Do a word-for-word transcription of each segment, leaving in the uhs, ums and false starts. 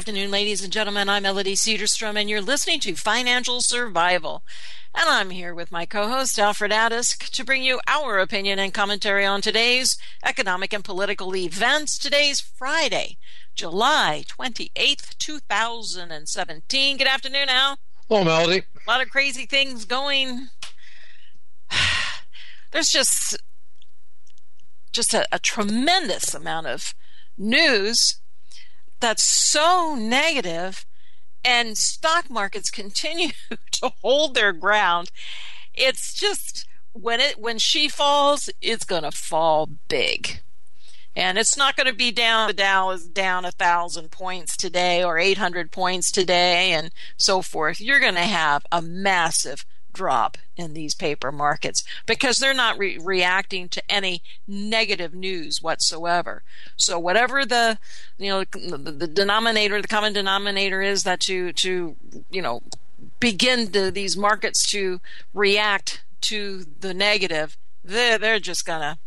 afternoon, ladies and gentlemen. I'm Melody Cedarstrom, and you're listening to Financial Survival. And I'm here with my co-host, Alfred Addis, to bring you our opinion and commentary on today's economic and political events. Today's Friday, July twenty-eighth, two thousand seventeen. Good afternoon, Al. Hello, Melody. A lot of crazy things going. There's just, just a, a tremendous amount of news that's so negative, and stock markets continue to hold their ground. It's just when it when she falls, it's going to fall big. And it's not going to be down. The Dow is down a thousand points today or eight hundred points today and so forth. You're going to have a massive drop in these paper markets because they're not re- reacting to any negative news whatsoever. So whatever the you know the, the denominator, the common denominator is that to to you know begin to, these markets to react to the negative, they're they're just gonna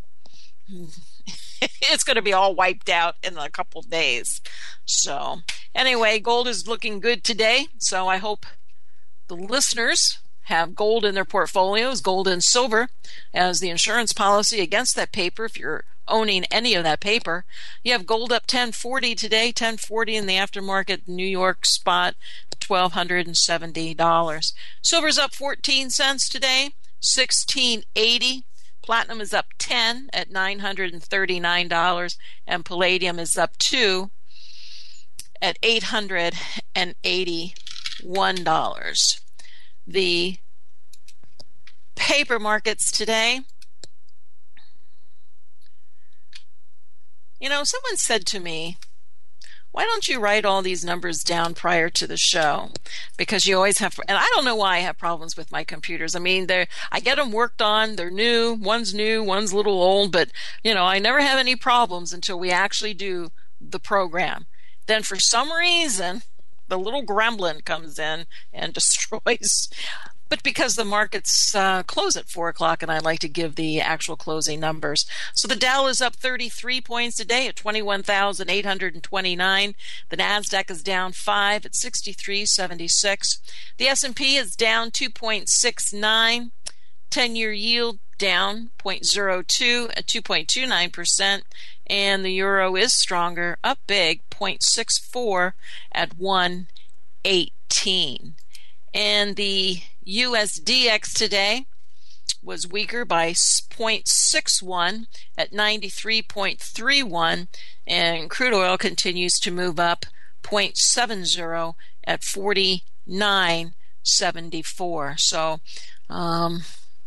it's gonna be all wiped out in a couple of days. So anyway, gold is looking good today. So I hope the listeners have gold in their portfolios, gold and silver, as the insurance policy against that paper. If you're owning any of that paper, you have gold up ten forty today, ten forty in the aftermarket New York spot, twelve seventy dollars. Silver's up fourteen cents today, sixteen eighty. Platinum is up ten at nine hundred thirty-nine dollars, and palladium is up two at eight hundred eighty-one dollars. The paper markets today. You know, someone said to me, why don't you write all these numbers down prior to the show? Because you always have, and I don't know why I have problems with my computers. I mean, they're, I get them worked on, they're new, one's new, one's a little old, but, you know, I never have any problems until we actually do the program. Then for some reason, the little gremlin comes in and destroys. But because the markets uh, close at four o'clock, and I like to give the actual closing numbers. So the Dow is up thirty-three points today at twenty-one thousand eight hundred twenty-nine. The NASDAQ is down five at sixty-three seventy-six. The S and P is down two point six nine. ten-year yield down zero point zero two at two point two nine percent. And the euro is stronger, up big, zero point six four at one eighteen. And the U S D X today was weaker by zero point six one at ninety-three point three one, and crude oil continues to move up zero point seven zero at forty-nine seventy-four. So, um,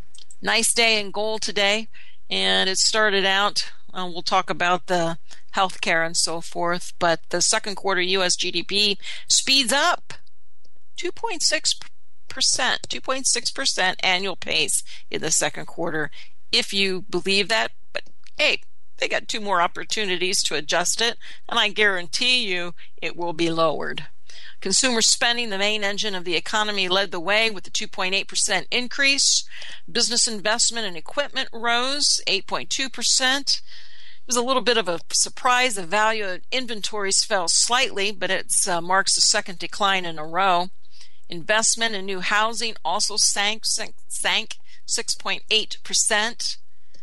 nice day in gold today, and it started out. Uh, we'll talk about the healthcare and so forth, but the second quarter U S G D P speeds up two point six percent, two point six percent annual pace in the second quarter, if you believe that. But hey, they got two more opportunities to adjust it, and I guarantee you it will be lowered. Consumer spending, the main engine of the economy, led the way with a two point eight percent increase. Business investment and equipment rose eight point two percent. It was a little bit of a surprise. The value of inventories fell slightly, but it uh, marks the second decline in a row. Investment in new housing also sank, sank, sank six point eight percent.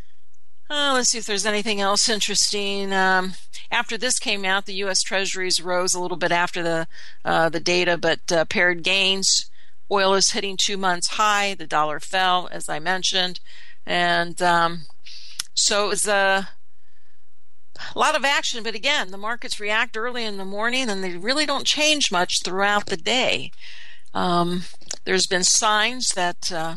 Uh, let's see if there's anything else interesting. Um, after this came out, the U S Treasuries rose a little bit after the uh, the data, but uh, paired gains. Oil is hitting two months high. The dollar fell, as I mentioned. And um, so it was a, a lot of action. But again, the markets react early in the morning, and they really don't change much throughout the day. Um, there's been signs that uh,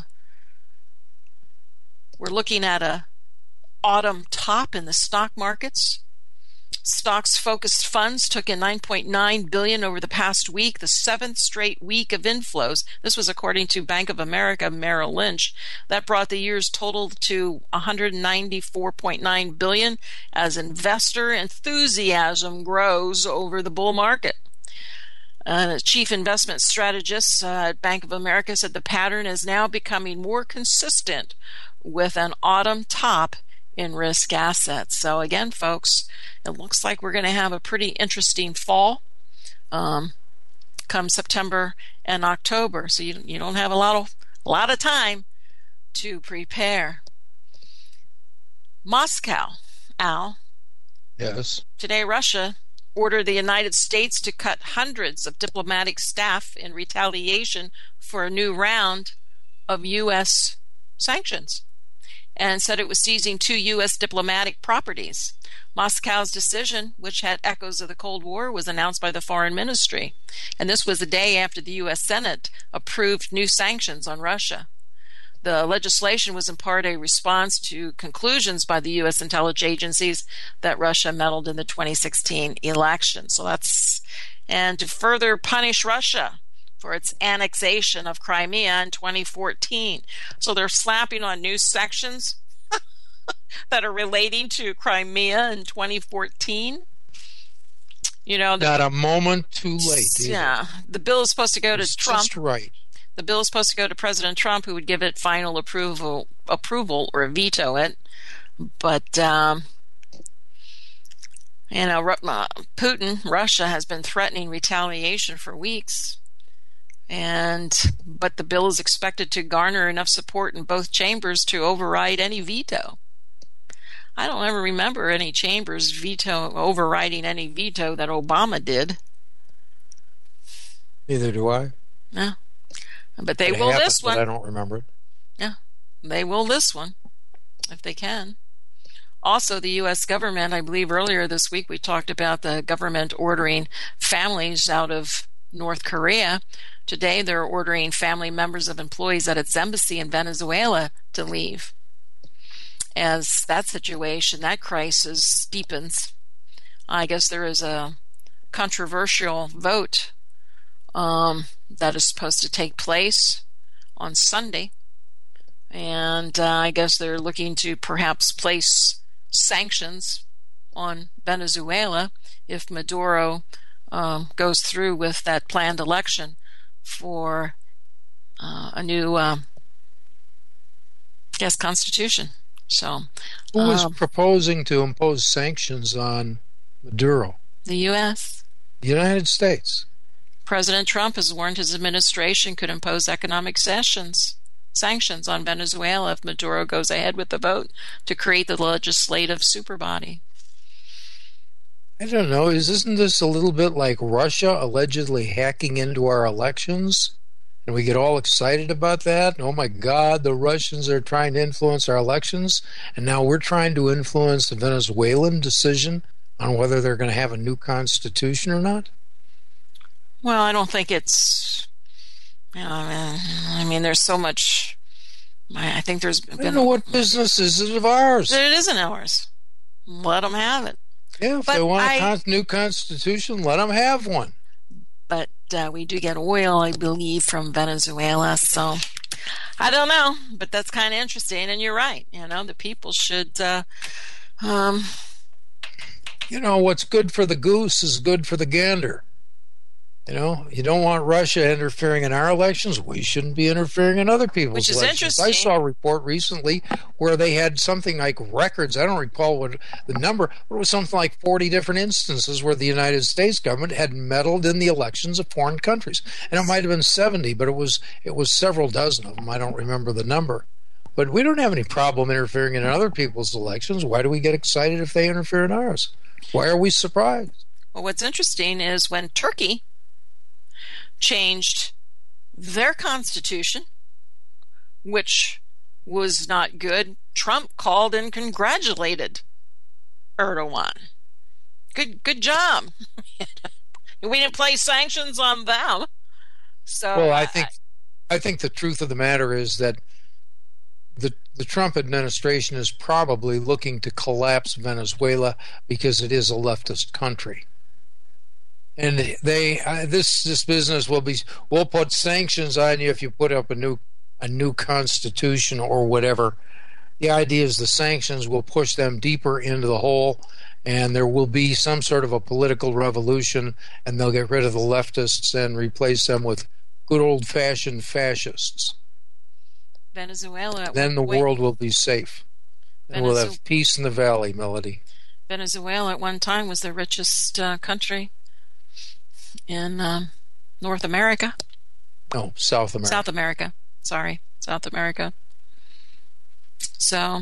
we're looking at a autumn top in the stock markets. Stocks-focused funds took in nine point nine billion dollars over the past week, the seventh straight week of inflows. This was according to Bank of America Merrill Lynch. That brought the year's total to one hundred ninety-four point nine billion dollars as investor enthusiasm grows over the bull market. Uh, chief investment strategist uh, at Bank of America said the pattern is now becoming more consistent with an autumn top in risk assets. So again, folks, it looks like we're going to have a pretty interesting fall. um, come September and October. So you you don't have a lot of a lot of time to prepare. Moscow, Al. Yes. Today, Russia ordered the United States to cut hundreds of diplomatic staff in retaliation for a new round of U S sanctions, and said it was seizing two U S diplomatic properties. Moscow's decision, which had echoes of the Cold War, was announced by the Foreign Ministry, and this was the day after the U S Senate approved new sanctions on Russia. The legislation was in part a response to conclusions by the U S intelligence agencies that Russia meddled in the twenty sixteen election. So that's, and to further punish Russia for its annexation of Crimea in twenty fourteen. So they're slapping on new sections that are relating to Crimea in twenty fourteen. You know, the, not a moment too late. Either. Yeah, the bill is supposed to go it's to Trump. Just right. The bill is supposed to go to President Trump, who would give it final approval, approval or veto it. But um, you know, Putin, Russia, has been threatening retaliation for weeks, and but the bill is expected to garner enough support in both chambers to override any veto. I don't ever remember any chambers veto overriding any veto that Obama did. Neither do I. No. But they it will happened, this one. But I don't remember it. Yeah, they will this one if they can. Also, the U S government, I believe earlier this week we talked about the government ordering families out of North Korea. Today they're ordering family members of employees at its embassy in Venezuela to leave. As that situation, that crisis deepens, I guess there is a controversial vote um, that is supposed to take place on Sunday. And uh, I guess they're looking to perhaps place sanctions on Venezuela if Maduro um, goes through with that planned election for uh, a new, uh, I guess, constitution. So, who is um, proposing to impose sanctions on Maduro? The U S The United States. President Trump has warned his administration could impose economic sanctions sanctions on Venezuela if Maduro goes ahead with the vote to create the legislative superbody. I don't know. Is, isn't this a little bit like Russia allegedly hacking into our elections? And we get all excited about that. Oh my God, the Russians are trying to influence our elections. And now we're trying to influence the Venezuelan decision on whether they're going to have a new constitution or not? Well, I don't think it's, you know, I mean, there's so much, I think there's been... I don't know what business is it of ours. It isn't ours. Let them have it. Yeah, if but they want I, a con- new constitution, let them have one. But uh, we do get oil, I believe, from Venezuela, so I don't know, but that's kind of interesting, and you're right, you know, the people should... Uh, um, you know, what's good for the goose is good for the gander. You know, you don't want Russia interfering in our elections. We shouldn't be interfering in other people's Which is elections. interesting. I saw a report recently where they had something like records. I don't recall what the number, but it was something like forty different instances where the United States government had meddled in the elections of foreign countries. And it might have been seventy, but it was it was several dozen of them. I don't remember the number. But we don't have any problem interfering in other people's elections. Why do we get excited if they interfere in ours? Why are we surprised? Well, what's interesting is when Turkey changed their constitution, which was not good, Trump called and congratulated Erdogan. Good, good job. We didn't place sanctions on them. So, well, I think, I think the truth of the matter is that the the Trump administration is probably looking to collapse Venezuela because it is a leftist country. And they uh, this this business will be we'll put sanctions on you if you put up a new a new constitution or whatever. The idea is the sanctions will push them deeper into the hole, and there will be some sort of a political revolution, and they'll get rid of the leftists and replace them with good old-fashioned fascists. Venezuela. Then the wait, world will be safe, and Venezuela, we'll have peace in the valley, Melody. Venezuela at one time was the richest uh, country in um, North America. No, South America. South America. Sorry, South America. So,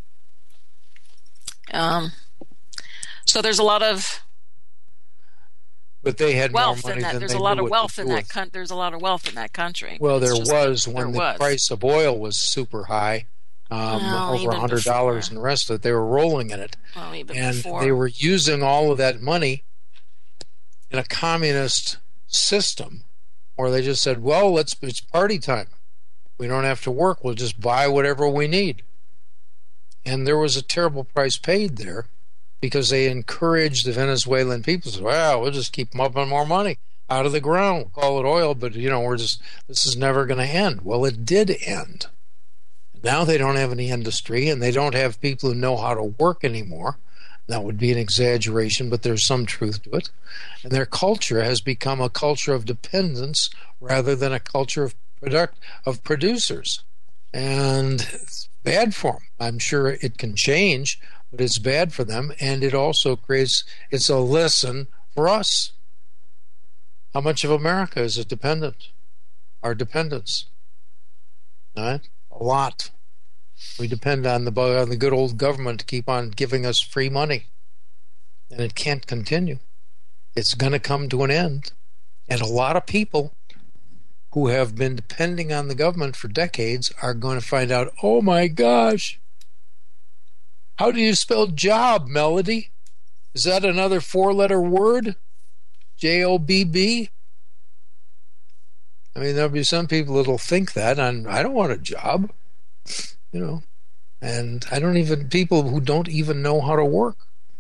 um, so there's a lot of but they had wealth more money in that. than There's they a lot knew of what to wealth in do that. with. Con- there's a lot of wealth in that country. Well, It's there just- was when there the was. price of oil was super high, um, Well, over even a hundred dollars, before. and the rest of it. They were rolling in it, Well, even and before. they were using all of that money in a communist system, where they just said, "Well, let's it's party time. We don't have to work. We'll just buy whatever we need." And there was a terrible price paid there, because they encouraged the Venezuelan people to say, "Well, we'll just keep pumping more money out of the ground. We'll call it oil, but you know, we're just this is never going to end." Well, it did end. Now they don't have any industry, and they don't have people who know how to work anymore. That would be an exaggeration, but there's some truth to it. And their culture has become a culture of dependence rather than a culture of product of producers. And it's bad for them. I'm sure it can change, but it's bad for them, and it also creates it's a lesson for us. How much of America is a dependent? Our dependence. Right? A lot. We depend on the on the good old government to keep on giving us free money. And it can't continue. It's going to come to an end. And a lot of people who have been depending on the government for decades are going to find out, oh my gosh, how do you spell job, Melody? Is that another four-letter word? J O B B? I mean, there'll be some people that'll think that, and I don't want a job, you know. And I don't even, people who don't even know how to work.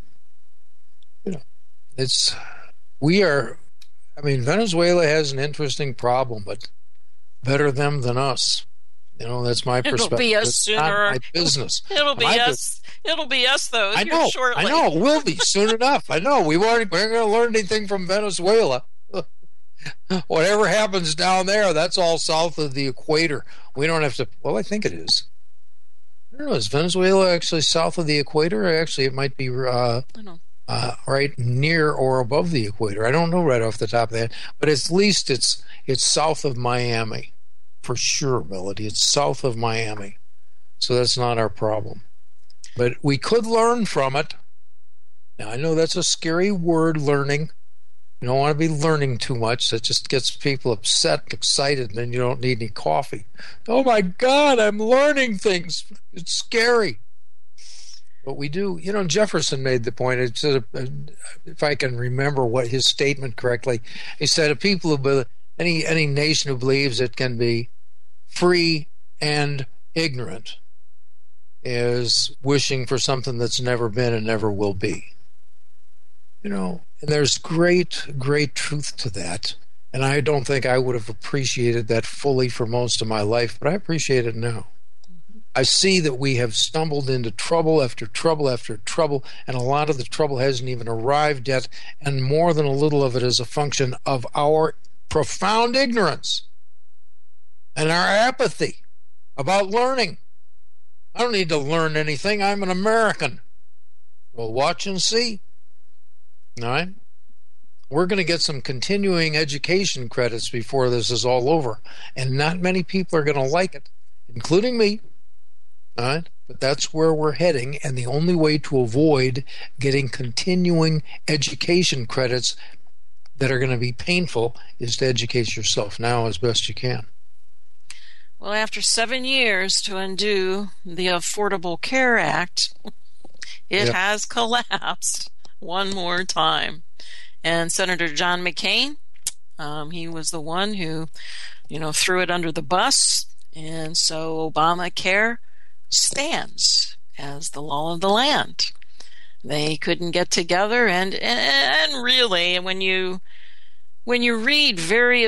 You know, it's, we are, I mean, Venezuela has an interesting problem, but better them than us. You know, that's my perspective. It'll be us it's sooner. not my business. It'll be my us. Bu- It'll be us, though. I here know. Shortly. I know. It will be soon enough. I know. We weren't. We're going to learn anything from Venezuela. Whatever happens down there, that's all south of the equator. We don't have to. Well, I think it is. I don't know. Is Venezuela actually south of the equator? Actually, it might be uh, I know. uh, right near or above the equator. I don't know right off the top of that, but at least it's it's south of Miami. For sure, Melody. It's south of Miami. So that's not our problem. But we could learn from it. Now, I know that's a scary word, learning. You don't want to be learning too much. That just gets people upset and excited, and then you don't need any coffee. Oh, my God, I'm learning things. It's scary. But we do. You know, Jefferson made the point. It's a, if I can remember what his statement correctly, he said, "A people who any any nation who believes it can be free and ignorant is wishing for something that's never been and never will be." You know, and there's great, great truth to that. And I don't think I would have appreciated that fully for most of my life, but I appreciate it now. I see that we have stumbled into trouble after trouble after trouble, and a lot of the trouble hasn't even arrived yet, and more than a little of it is a function of our profound ignorance and our apathy about learning. I don't need to learn anything. I'm an American. Well, watch and see. All right? We're going to get some continuing education credits before this is all over, and not many people are going to like it, including me. All right? But that's where we're heading, and the only way to avoid getting continuing education credits that are going to be painful is to educate yourself now as best you can. Well, after seven years to undo the Affordable Care Act, it Yep. has collapsed one more time. And Senator John McCain, um, he was the one who, you know, threw it under the bus. And so Obamacare stands as the law of the land. They couldn't get together, and and really, when you when you read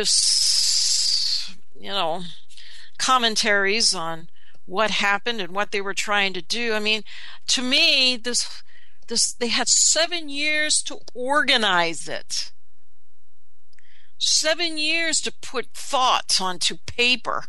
various, you know, commentaries on what happened and what they were trying to do, I mean, to me, this this they had seven years to organize it, seven years to put thoughts onto paper,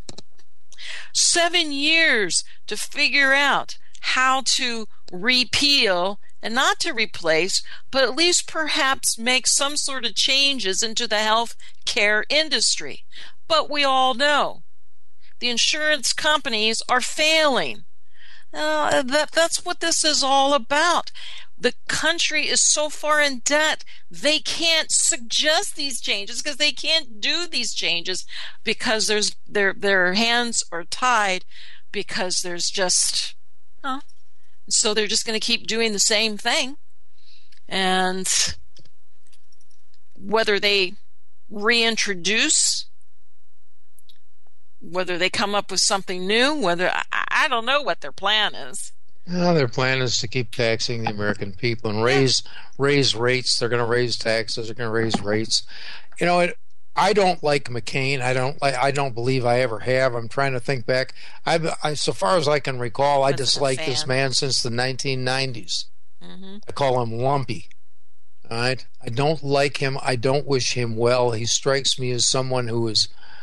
seven years to figure out how to repeal and not to replace, but at least perhaps make some sort of changes into the health care industry. But we all know the insurance companies are failing. Uh, that, that's what this is all about. The country is so far in debt, they can't suggest these changes because they can't do these changes because there's their their hands are tied because there's just, oh, so they're just going to keep doing the same thing. And whether they reintroduce, whether they come up with something new, whether I, I don't know what their plan is. Well, their plan is to keep taxing the American people and raise raise rates. They're going to raise taxes. They're going to raise rates. You know, it, I don't like McCain. I don't. I, I don't believe I ever have. I'm trying to think back. I've, I, so far as I can recall, I disliked this man since the nineteen nineties. Mm-hmm. I call him lumpy. All right. I don't like him. I don't wish him well. He strikes me as someone who is.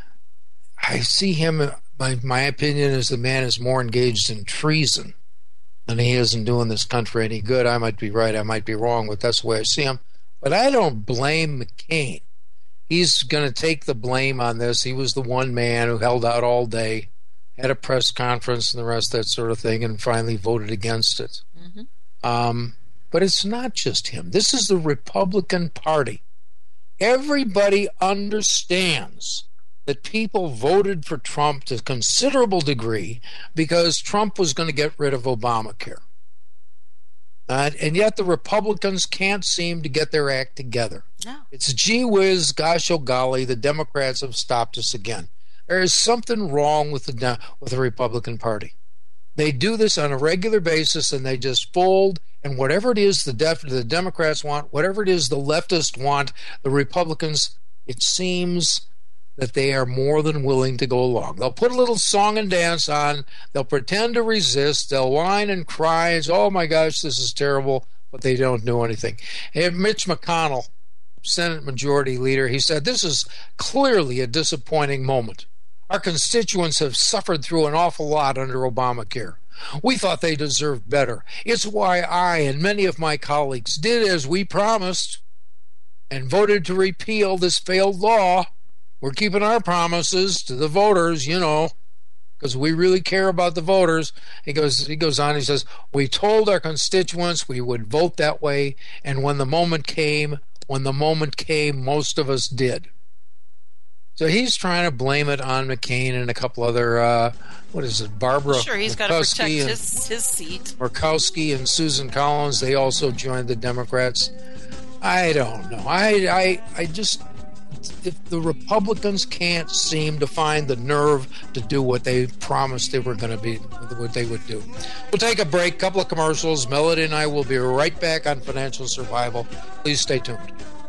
I see him. My my opinion is the man is more engaged in treason. And he isn't doing this country any good. I might be right, I might be wrong, but that's the way I see him. But I don't blame McCain. He's going to take the blame on this. He was the one man who held out all day, had a press conference and the rest, that sort of thing, and finally voted against it. Mm-hmm. Um, but it's not just him. This is the Republican Party. Everybody understands that people voted for Trump to a considerable degree because Trump was going to get rid of Obamacare. Uh, and yet the Republicans can't seem to get their act together. No. It's gee whiz, gosh oh golly, the Democrats have stopped us again. There is something wrong with the with the Republican Party. They do this on a regular basis and they just fold, and whatever it is the, def- the Democrats want, whatever it is the leftists want, the Republicans, it seems that they are more than willing to go along. They'll put a little song and dance on. They'll pretend to resist. They'll whine and cry and say, oh, my gosh, this is terrible, but they don't do anything. And Mitch McConnell, Senate Majority Leader, he said, this is clearly a disappointing moment. Our constituents have suffered through an awful lot under Obamacare. We thought they deserved better. It's why I and many of my colleagues did as we promised and voted to repeal this failed law. We're keeping our promises to the voters, you know, because we really care about the voters. He goes, he goes on, he says, we told our constituents we would vote that way, and when the moment came, when the moment came, most of us did. So he's trying to blame it on McCain and a couple other, uh, what is it, Barbara Sure, he's got to protect and, his, his seat. Murkowski and Susan Collins, they also joined the Democrats. I don't know. I, I, I just... If the Republicans can't seem to find the nerve to do what they promised they were going to be, what they would do. We'll take a break, couple of commercials. Melody and I will be right back on Financial Survival. Please stay tuned.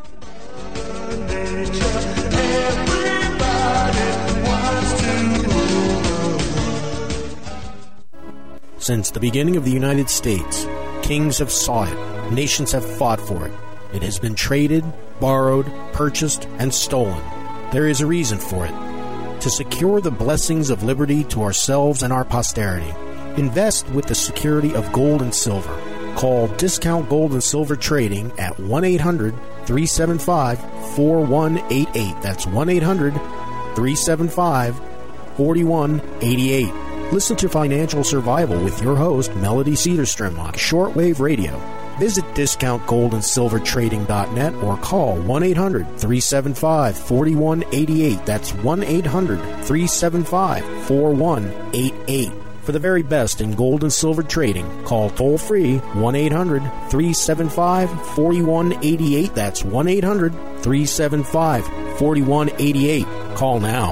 Since the beginning of the United States, kings have sought it, nations have fought for it. It has been traded, borrowed, purchased, and stolen. There is a reason for it. To secure the blessings of liberty to ourselves and our posterity, invest with the security of gold and silver. Call Discount Gold and Silver Trading at one eight hundred, three seven five, four one eight eight. That's one eight hundred, three seven five, four one eight eight. Listen to Financial Survival with your host, Melody Cedarstrom, on shortwave radio. Visit discount gold and silver trading dot net or call one eight hundred, three seven five, four one eight eight. That's one eight hundred, three seven five, four one eight eight. For the very best in gold and silver trading, call toll-free one eight hundred, three seven five, four one eight eight. That's one eight hundred, three seven five, four one eight eight. Call now.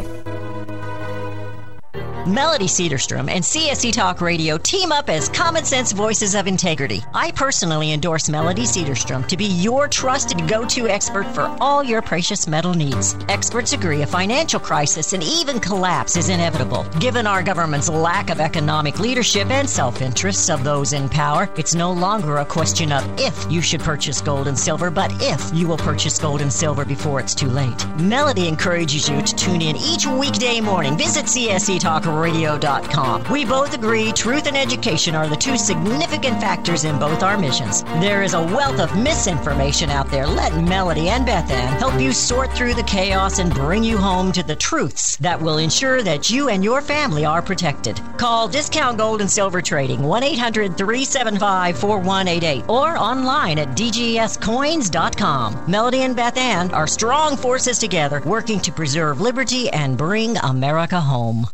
Melody Cedarstrom and C S C Talk Radio team up as common sense voices of integrity. I personally endorse Melody Cedarstrom to be your trusted go-to expert for all your precious metal needs. Experts agree a financial crisis and even collapse is inevitable. Given our government's lack of economic leadership and self-interests of those in power, it's no longer a question of if you should purchase gold and silver, but if you will purchase gold and silver before it's too late. Melody encourages you to tune in each weekday morning. Visit C S C Talk radio dot com. We both agree truth and education are the two significant factors in both our missions. There is a wealth of misinformation out there. Let Melody and Beth Ann help you sort through the chaos and bring you home to the truths that will ensure that you and your family are protected. Call Discount Gold and Silver Trading, one eight hundred three seven five four one eight eight, or online at d g s coins dot com. Melody and Beth Ann are strong forces together, working to preserve liberty and bring America home.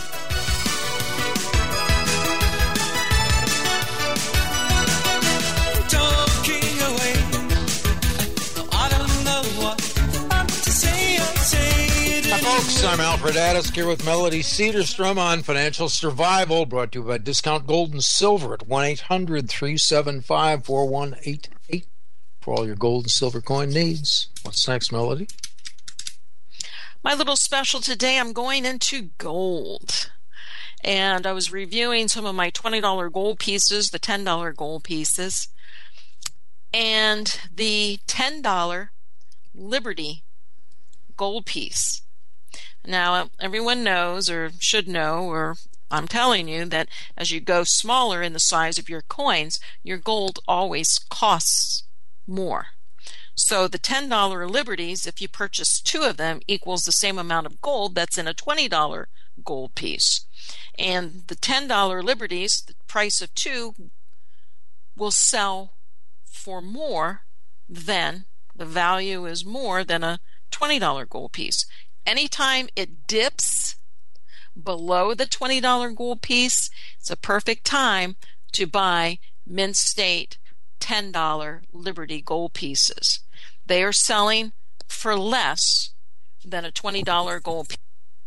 Folks, I'm Alfred Addis here with Melody Cedarstrom on Financial Survival, brought to you by Discount Gold and Silver at one eight hundred three seven five four one eight eight for all your gold and silver coin needs. What's next, Melody? My little special today, I'm going into gold. And I was reviewing some of my twenty dollar gold pieces, the ten dollar gold pieces, and the ten dollar Liberty gold piece. Now, everyone knows, or should know, or I'm telling you, that as you go smaller in the size of your coins, your gold always costs more. So the ten dollar Liberties, if you purchase two of them, equals the same amount of gold that's in a twenty dollar gold piece. And the ten dollar Liberties, the price of two, will sell for more than, the value is more than a twenty dollar gold piece. Anytime it dips below the twenty dollar gold piece, it's a perfect time to buy Mint State ten dollar Liberty gold pieces. They are selling for less than a twenty dollar gold piece.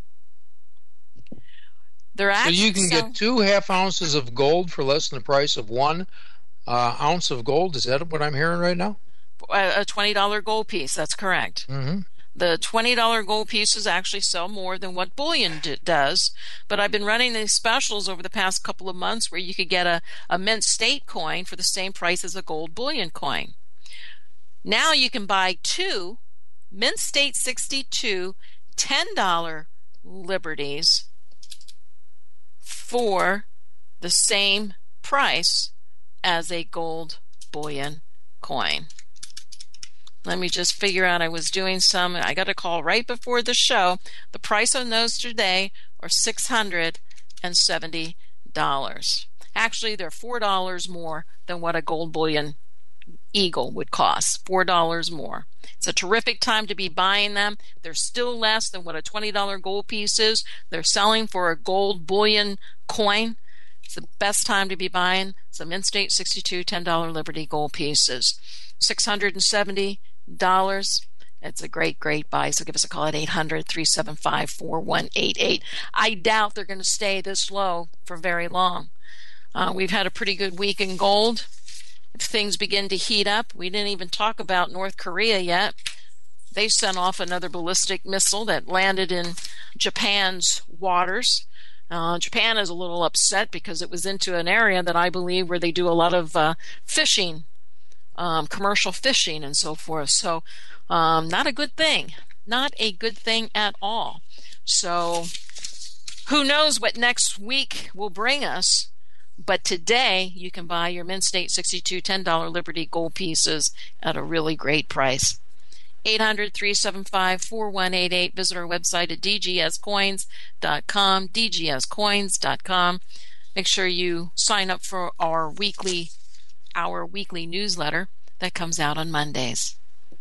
They're actually so you can sell- get two half ounces of gold for less than the price of one uh, ounce of gold. Is that what I'm hearing right now? A twenty dollar gold piece, that's correct. Mm-hmm. The twenty dollar gold pieces actually sell more than what bullion d- does, but I've been running these specials over the past couple of months where you could get a, a Mint State coin for the same price as a gold bullion coin. Now you can buy two Mint State sixty-two ten dollar Liberties for the same price as a gold bullion coin. Let me just figure out, I was doing some, I got a call right before the show. The price on those today are six hundred seventy dollars. Actually, they're four dollars more than what a gold bullion eagle would cost. four dollars more. It's a terrific time to be buying them. They're still less than what a twenty dollar gold piece is. They're selling for a gold bullion coin. It's the best time to be buying some Mint State sixty-two ten dollar Liberty gold pieces. six hundred seventy dollars. It's a great, great buy. So give us a call at eight hundred three seven five four one eight eight. I doubt they're going to stay this low for very long. Uh, we've had a pretty good week in gold. If things begin to heat up, we didn't even talk about North Korea yet. They sent off another ballistic missile that landed in Japan's waters. Uh, Japan is a little upset because it was into an area that I believe where they do a lot of uh, fishing, um, commercial fishing and so forth. So um, not a good thing. Not a good thing at all. So who knows what next week will bring us. But today you can buy your Mint State sixty-two ten dollar Liberty gold pieces at a really great price. eight hundred three seven five four one eight eight. Visit our website at d g s coins dot com, d g s coins dot com. Make sure you sign up for our weekly, our weekly newsletter that comes out on Mondays.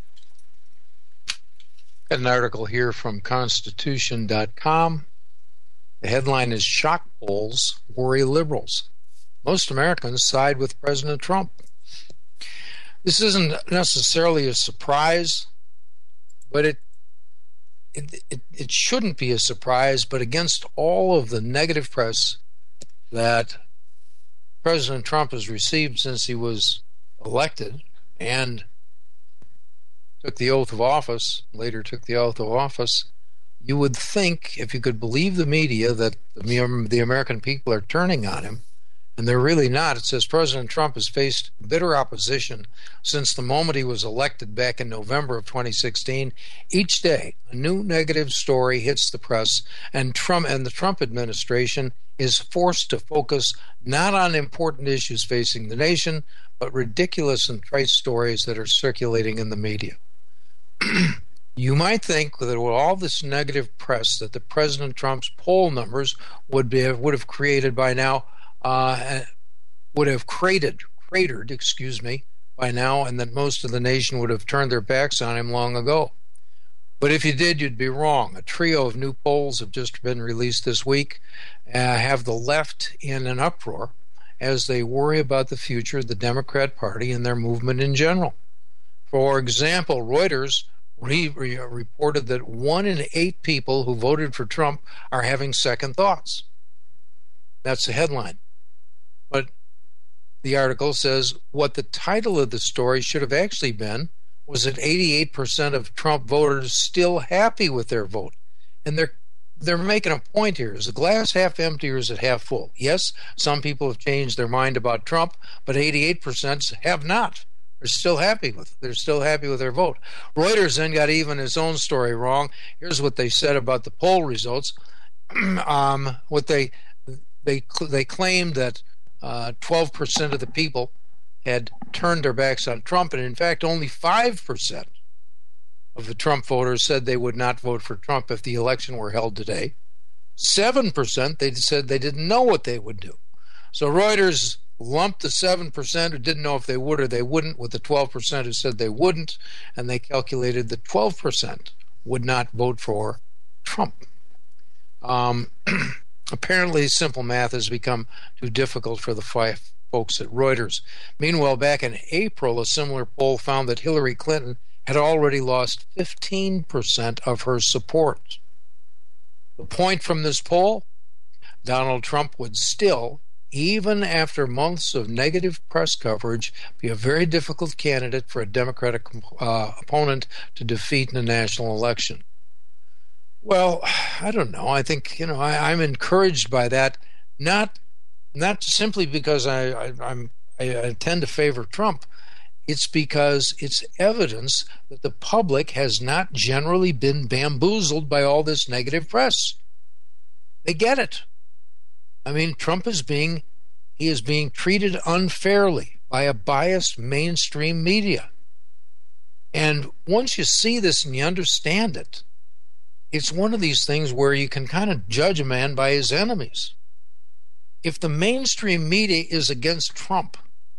Got an article here from constitution dot com. The headline is Shock Polls Worry Liberals. Most Americans side with President Trump. This isn't necessarily a surprise, but it, it it it shouldn't be a surprise. But against all of the negative press that President Trump has received since he was elected and took the oath of office, later took the oath of office, you would think, if you could believe the media, that the, the American people are turning on him And they're really not. It says President Trump has faced bitter opposition since the moment he was elected back in November of twenty sixteen. Each day, a new negative story hits the press, and Trump and the Trump administration is forced to focus not on important issues facing the nation, but ridiculous and trite stories that are circulating in the media. You might think that with all this negative press that the President Trump's poll numbers would be would have created by now, uh, would have cratered, cratered, excuse me, by now, and that most of the nation would have turned their backs on him long ago. But if you did, you'd be wrong. A trio of new polls have just been released this week, uh, have the left in an uproar as they worry about the future of the Democrat Party and their movement in general. For example, Reuters re- re- reported that one in eight people who voted for Trump are having second thoughts. That's the headline. But the article says what the title of the story should have actually been was that eighty-eight percent of Trump voters still happy with their vote. And they're they're making a point here. Is the glass half empty or is it half full? Yes, some people have changed their mind about Trump, but eighty-eight percent have not. They're still happy with they're still happy with their vote. Reuters then got even his own story wrong. Here's what they said about the poll results. um, what they they they claimed that uh, twelve percent of the people had turned their backs on Trump, and in fact only five percent of the Trump voters said they would not vote for Trump if the election were held today. seven percent they said they didn't know what they would do. So Reuters lumped the seven percent who didn't know if they would or they wouldn't with the twelve percent who said they wouldn't, and they calculated that twelve percent would not vote for Trump. Um, apparently simple math has become too difficult for the five folks at Reuters. Meanwhile, back in April, a similar poll found that Hillary Clinton had already lost fifteen percent of her support. The point from this poll, Donald Trump would still, even after months of negative press coverage, be a very difficult candidate for a Democratic uh, opponent to defeat in a national election. Well, I don't know. I think, you know, I, I'm encouraged by that, not Not simply because I, I, I'm, I, I tend to favor Trump. It's because it's evidence that the public has not generally been bamboozled by all this negative press. They get it. I mean, Trump is being, he is being treated unfairly by a biased mainstream media. And once you see this and you understand it, it's one of these things where you can kind of judge a man by his enemies. If the mainstream media is against Trump,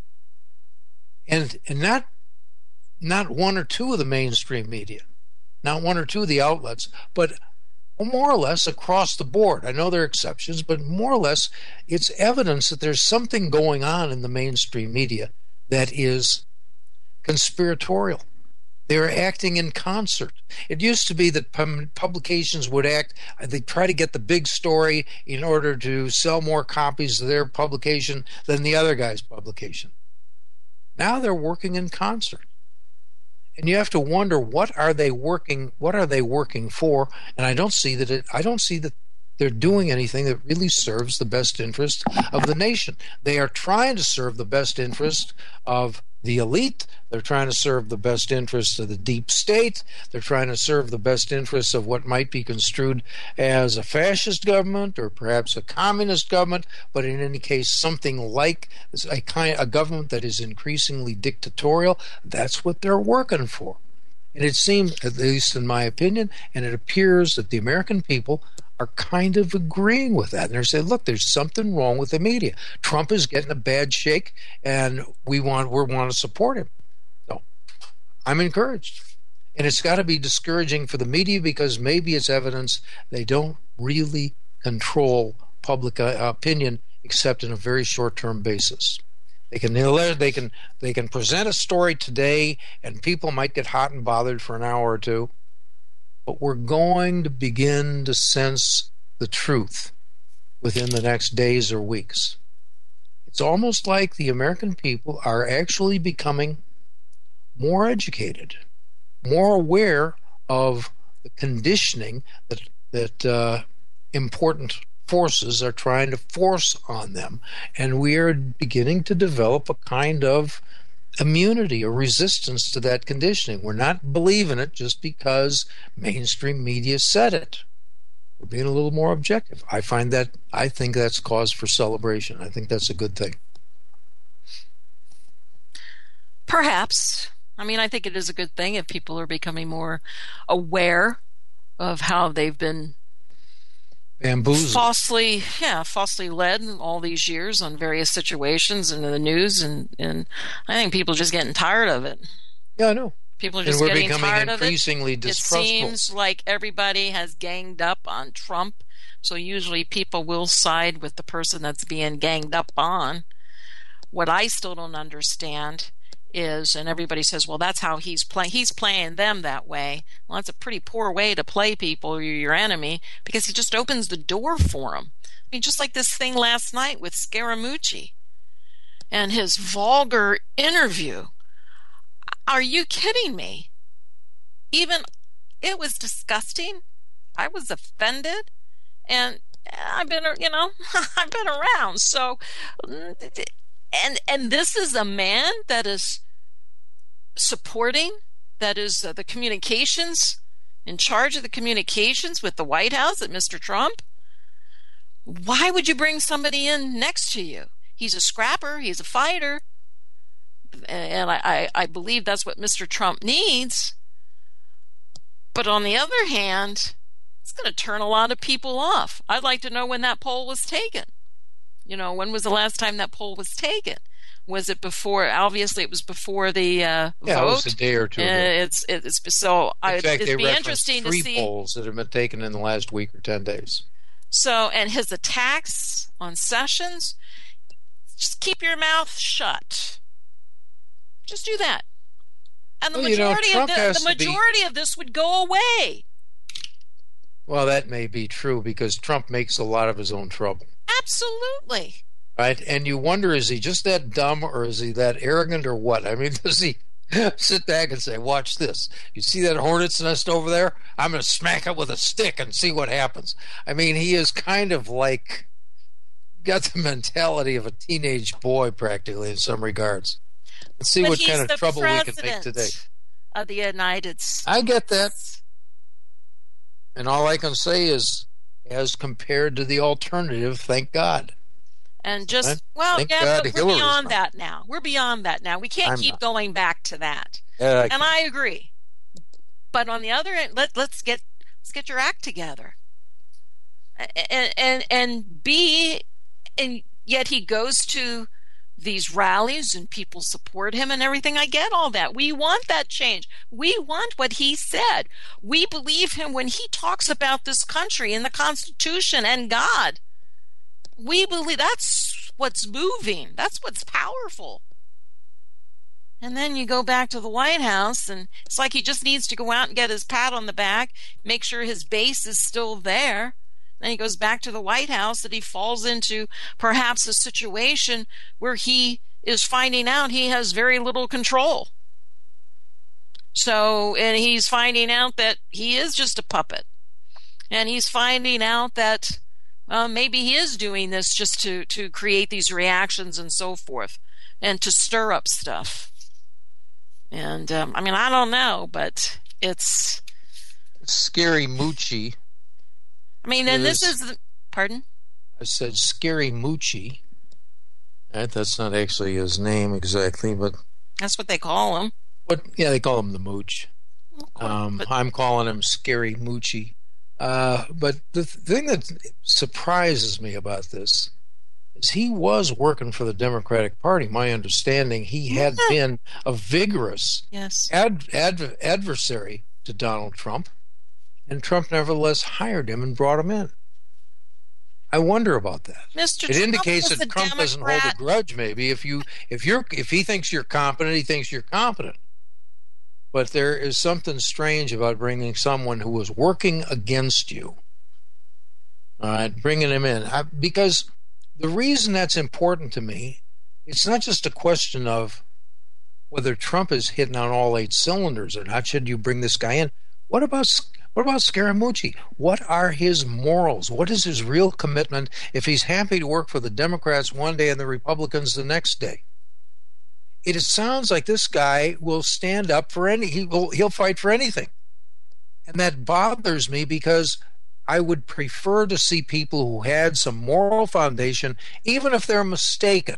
and and not not one or two of the mainstream media, not one or two of the outlets, but more or less across the board. I know there are exceptions, but more or less it's evidence that there's something going on in the mainstream media that is conspiratorial. They're acting in concert. It used to be that publications would act, they try to get the big story in order to sell more copies of their publication than the other guy's publication. Now they're working in concert. And you have to wonder, what are they working what are they working for? And I don't see that it I don't see that they're doing anything that really serves the best interest of the nation. They are trying to serve the best interest of the elite. They're trying to serve the best interests of the deep state. They're trying to serve the best interests of what might be construed as a fascist government or perhaps a communist government, but in any case, something like a kind a government that is increasingly dictatorial. That's what they're working for. And it seems, at least in my opinion, and it appears that the American people are kind of agreeing with that. And they're saying, look, there's something wrong with the media. Trump is getting a bad shake, and we want we want to support him. So I'm encouraged. And it's got to be discouraging for the media because maybe it's evidence they don't really control public uh, opinion except in a very short-term basis. They can they can they can present a story today, and people might get hot and bothered for an hour or two. But we're going to begin to sense the truth within the next days or weeks. It's almost like the American people are actually becoming more educated, more aware of the conditioning that that uh, important forces are trying to force on them. And we are beginning to develop a kind of immunity or resistance to that conditioning. We're not believing it just because mainstream media said it. We're being a little more objective. I find that, I think that's cause for celebration. I think that's a good thing. Perhaps. I mean, I think it is a good thing if people are becoming more aware of how they've been bamboozled, falsely, yeah, falsely led all these years on various situations and in the news, and, and I think people are just getting tired of it. Yeah, I know. People are just and we're getting becoming tired of it. increasingly distrustful. It seems like everybody has ganged up on Trump, so usually people will side with the person that's being ganged up on. What I still don't understand is, and everybody says, well, that's how he's playing. He's playing them that way. Well, that's a pretty poor way to play people, you're your enemy, because he just opens the door for them. I mean, just like this thing last night with Scaramucci and his vulgar interview. Are you kidding me? Even, it was disgusting. I was offended. And I've been, you know, I've been around. So, and and this is a man that is supporting, that is uh, the communications, in charge of the communications with the White House at Mister Trump. Why would you bring somebody in next to you? He's a scrapper. He's a fighter. And I, I, I believe that's what Mister Trump needs. But on the other hand, it's going to turn a lot of people off. I'd like to know when that poll was taken. You know, when was the last time that poll was taken? Was it before? Obviously, it was before the uh, yeah, vote. it was a day or two ago. Uh, it's it's so. In I, fact, it'd they be referenced interesting three to see. polls that have been taken in the last week or ten days. So, and his attacks on Sessions, just keep your mouth shut. Just do that, and the well, majority you know, of the, the majority be... of this would go away. Well, that may be true because Trump makes a lot of his own trouble. Absolutely. Right, and you wonder, is he just that dumb or is he that arrogant or what? I mean, does he sit back and say, watch this. You see that hornet's nest over there? I'm going to smack it with a stick and see what happens. I mean, he is kind of like, got the mentality of a teenage boy practically in some regards. Let's see but what kind of trouble we can make today. Of the United States. I get that. And all I can say is, as compared to the alternative, thank God. And just, Thank well, yeah, God but we're Hillary's beyond not. that now. We're beyond that now. We can't I'm keep not. going back to that. Yeah, I and I agree. But on the other end, let, let's get let's get your act together. And and and B, and yet he goes to these rallies and people support him and everything. I get all that. We want that change. We want what he said. We believe him when he talks about this country and the Constitution and God. We believe that's what's moving. That's what's powerful. And then you go back to the White House, and it's like he just needs to go out and get his pat on the back, make sure his base is still there. Then he goes back to the White House, that he falls into perhaps a situation where he is finding out he has very little control. So, and he's finding out that he is just a puppet. And he's finding out that Uh, maybe he is doing this just to, to create these reactions and so forth, and to stir up stuff. And, um, I mean, I don't know, but it's... Scaramucci. I mean, and this is... The, pardon? I said Scaramucci. Right, that's not actually his name exactly, but... That's what they call him. But, yeah, they call him the Mooch. Okay, Um, but, I'm calling him Scaramucci. Uh, but the th- thing that surprises me about this is he was working for the Democratic Party. My understanding, he had Yeah. been a vigorous yes. ad- ad- adversary to Donald Trump, and Trump nevertheless hired him and brought him in. I wonder about that. Mister It Trump indicates was that a Trump doesn't hold a Democrat. grudge. Maybe if you if you're if he thinks you're competent, he thinks you're competent. But there is something strange about bringing someone who was working against you, all right, bringing him in. I, because the reason that's important to me, it's not just a question of whether Trump is hitting on all eight cylinders or not. Should you bring this guy in? What about What about Scaramucci? What are his morals? What is his real commitment if he's happy to work for the Democrats one day and the Republicans the next day? It sounds like this guy will stand up for any, he will, he'll fight for anything. And that bothers me because I would prefer to see people who had some moral foundation, even if they're mistaken.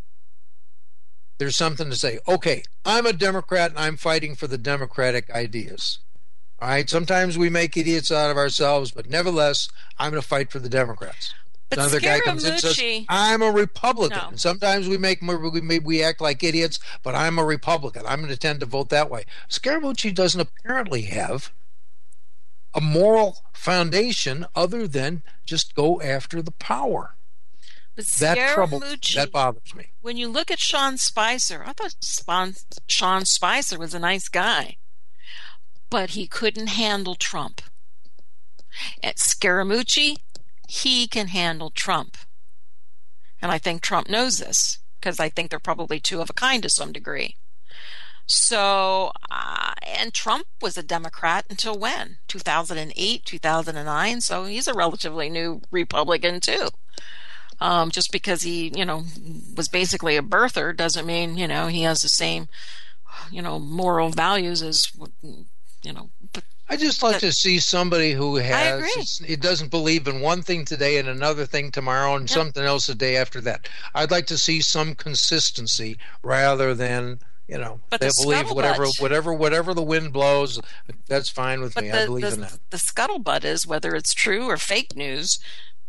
There's something to say, okay, I'm a Democrat and I'm fighting for the Democratic ideas. All right, sometimes we make idiots out of ourselves, but nevertheless, I'm going to fight for the Democrats. But Another guy comes in and says, I'm a Republican. No. And sometimes we make we, we act like idiots, but I'm a Republican. I'm going to tend to vote that way. Scaramucci doesn't apparently have a moral foundation other than just go after the power. But that trouble that bothers me. When you look at Sean Spicer, I thought Sean Spicer was a nice guy, but he couldn't handle Trump. At Scaramucci, he can handle Trump. And I think Trump knows this, because I think they're probably two of a kind to some degree. So, uh, and Trump was a Democrat until when? two thousand eight, two thousand nine, so he's a relatively new Republican too. Um, just because he, you know, was basically a birther doesn't mean, you know, he has the same, you know, moral values as, you know, but I just like to see somebody who has, it doesn't believe in one thing today and another thing tomorrow and yeah. something else the day after that. I'd like to see some consistency rather than, you know, but they the believe whatever, whatever, whatever the wind blows, that's fine with but me. The, I believe the, in that. The scuttlebutt is, whether it's true or fake news,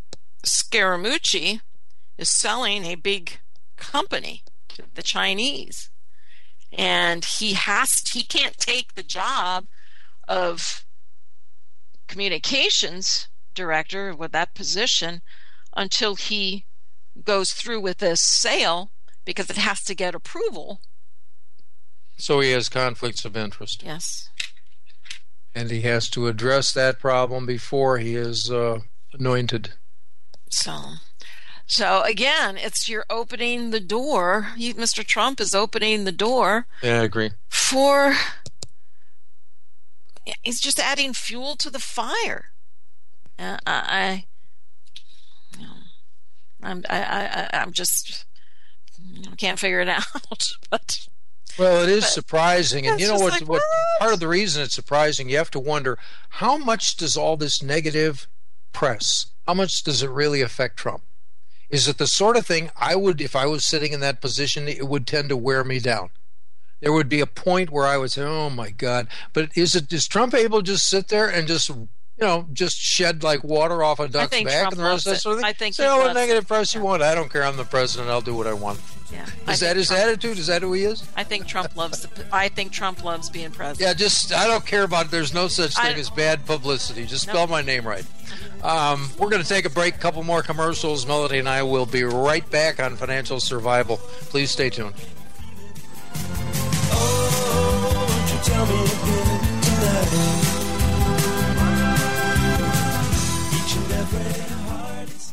Scaramucci is selling a big company to the Chinese. And he has, he can't take the job of communications director with that position until he goes through with this sale, because it has to get approval. So he has conflicts of interest. Yes. And he has to address that problem before he is uh, anointed. So, so again, it's you're opening the door. You, Mister Trump is opening the door. Yeah, I agree. For he's just adding fuel to the fire. Uh, I, I, you know, I'm, I, I, I'm just I can't figure it out. But well, it is but surprising, and you know what, like, what? what? Part of the reason it's surprising, you have to wonder how much does all this negative press, how much does it really affect Trump? Is it the sort of thing I would, if I was sitting in that position, it would tend to wear me down? There would be a point where I would say, "Oh my God!" But is it is Trump able to just sit there and just, you know, just shed like water off a duck's back Trump and the rest of that sort of thing? I think say all the negative it. press you want. I don't care. I'm the president. I'll do what I want. Yeah. Is that his Trump, attitude? Is that who he is? I think Trump loves. The, I think Trump loves being president. Yeah, just I don't care about. There's no such thing I, as bad publicity. Just nope. spell my name right. Um, we're going to take a break. A couple more commercials. Melody and I will be right back on Financial Survival. Please stay tuned. Oh, won't you tell me again tonight? Each and every heart is...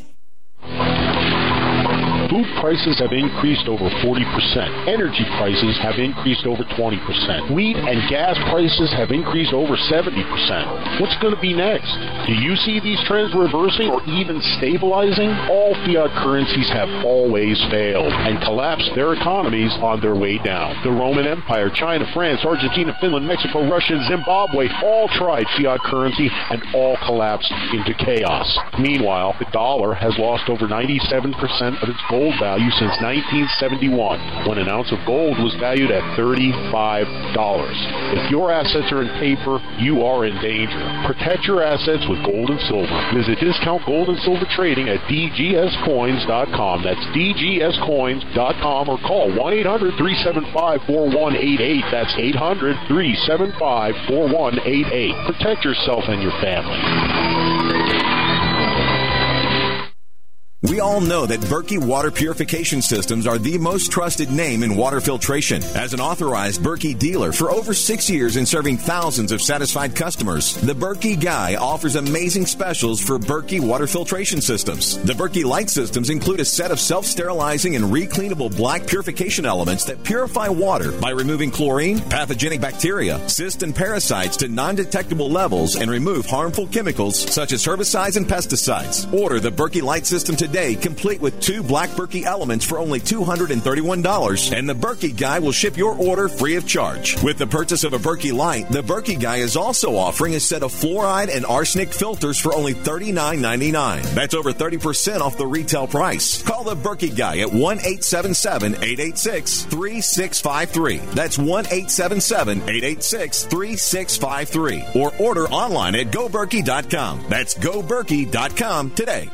Food prices have increased over forty percent. Energy prices have increased over twenty percent. Wheat and gas prices have increased over seventy percent. What's going to be next? Do you see these trends reversing or even stabilizing? All fiat currencies have always failed and collapsed their economies on their way down. The Roman Empire, China, France, Argentina, Finland, Mexico, Russia, Zimbabwe all tried fiat currency and all collapsed into chaos. Meanwhile, the dollar has lost over ninety-seven percent of its gold value since nineteen seventy-one, when an ounce of gold was valued at thirty-five dollars. If your assets are in paper, you are in danger. Protect your assets with gold and silver. Visit Discount Gold and Silver Trading at d g s coins dot com. That's d g s coins dot com, or call one eight hundred, three seven five, four one eight eight. That's eight hundred, three seven five, four one eight eight. Protect yourself and your family. We all know that Berkey Water Purification Systems are the most trusted name in water filtration. As an authorized Berkey dealer for over six years and serving thousands of satisfied customers, the Berkey Guy offers amazing specials for Berkey Water Filtration Systems. The Berkey Light Systems include a set of self-sterilizing and recleanable black purification elements that purify water by removing chlorine, pathogenic bacteria, cysts, and parasites to non-detectable levels and remove harmful chemicals such as herbicides and pesticides. Order the Berkey Light System today. Today, complete with two black Berkey elements for only two hundred thirty-one dollars, and the Berkey Guy will ship your order free of charge. With the purchase of a Berkey Light, the Berkey Guy is also offering a set of fluoride and arsenic filters for only thirty-nine ninety-nine. That's over thirty percent off the retail price. Call the Berkey Guy at one eight seven seven, eight eight six, three six five three. That's one eight seven seven, eight eight six, three six five three. Or order online at go berkey dot com. That's go berkey dot com today.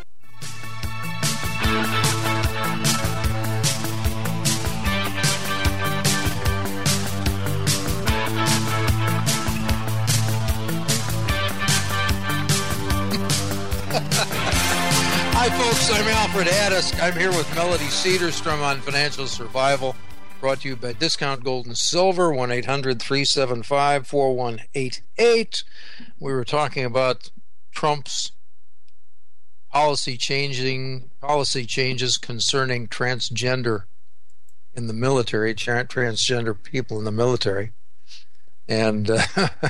Hi, folks. I'm Alfred Addis. I'm here with Melody Cedarstrom on Financial Survival, brought to you by Discount Gold and Silver, one eight hundred, three seven five, four one eight eight. We were talking about Trump's policy changing policy changes concerning transgender in the military, tra- transgender people in the military. And uh,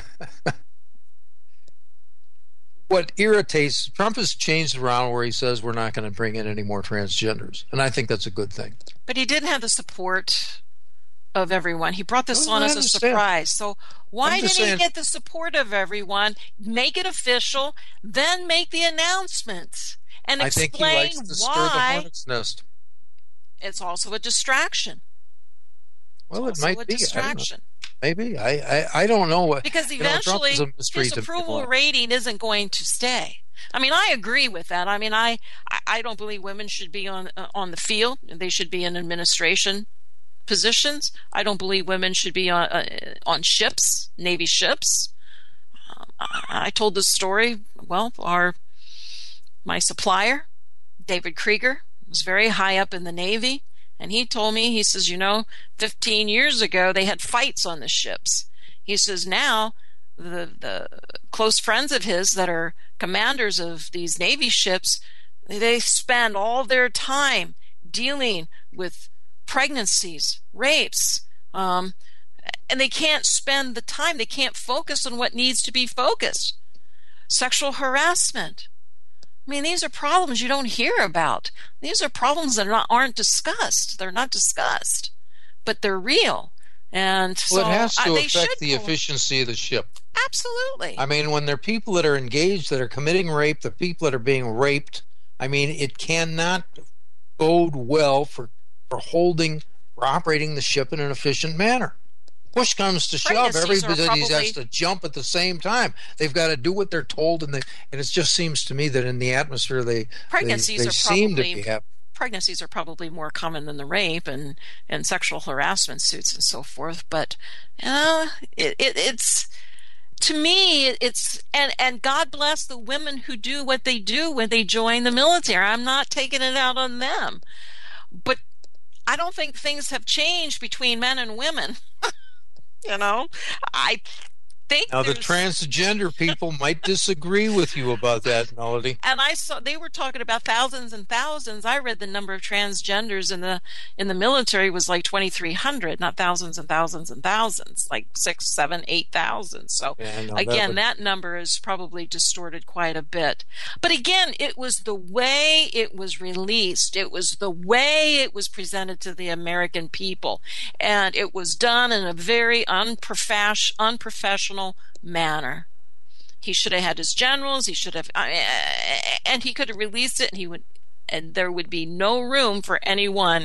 what irritates, Trump has changed around where he says we're not going to bring in any more transgenders. And I think that's a good thing. But he didn't have the support of everyone. He brought this Oh, on I as a understand. surprise. So why I'm didn't just he saying- get the support of everyone, make it official, then make the announcement and I think he explain likes to stir the why hornet's nest. it's also a distraction? Well, It's it also might a be. I don't know. distraction. Maybe. I, I, I don't know what. Because you know, Trump eventually is a mystery his to me. approval rating isn't going to stay. I mean, I agree with that. I mean, I, I, I don't believe women should be on uh, on the field. They should be in administration positions. I don't believe women should be on uh, on ships, Navy ships. Um, I, I told this story. Well, our my supplier, David Krieger, was very high up in the Navy. And he told me, he says, you know, fifteen years ago, they had fights on the ships. He says now the the close friends of his that are commanders of these Navy ships, they spend all their time dealing with pregnancies, rapes, um, and they can't spend the time, they can't focus on what needs to be focused. Sexual harassment. I mean, these are problems you don't hear about. These are problems that are not, aren't discussed. They're not discussed, but they're real. And so Well, it has to uh, they affect should the go- efficiency of the ship. Absolutely. I mean, when there are people that are engaged, that are committing rape, the people that are being raped, I mean, it cannot bode well for, for holding, for operating the ship in an efficient manner. Push comes to shove, Pregnancies are everybody probably- has to jump at the same time. They've got to do what they're told, and they, and it just seems to me that in the atmosphere they Pregnancies they, they are seem to probably- be happening. Pregnancies are probably more common than the rape and, and sexual harassment suits and so forth. But uh, it, it, it's to me, it's and and God bless the women who do what they do when they join the military. I'm not taking it out on them, but I don't think things have changed between men and women. You know, I think Now, the there's- transgender people might disagree with you about that, Melody. and I saw they were talking about thousands and thousands. I read the number of transgenders in the in the military was like twenty-three hundred, not thousands and thousands and thousands, like six, seven, eight thousand. So Yeah, no, that again, would- that number is probably distorted quite a bit. But again, it was the way it was released. It was the way it was presented to the American people, and it was done in a very unprof- unprofessional manner. He should have had his generals. He should have, uh, and he could have released it, and he would, and there would be no room for anyone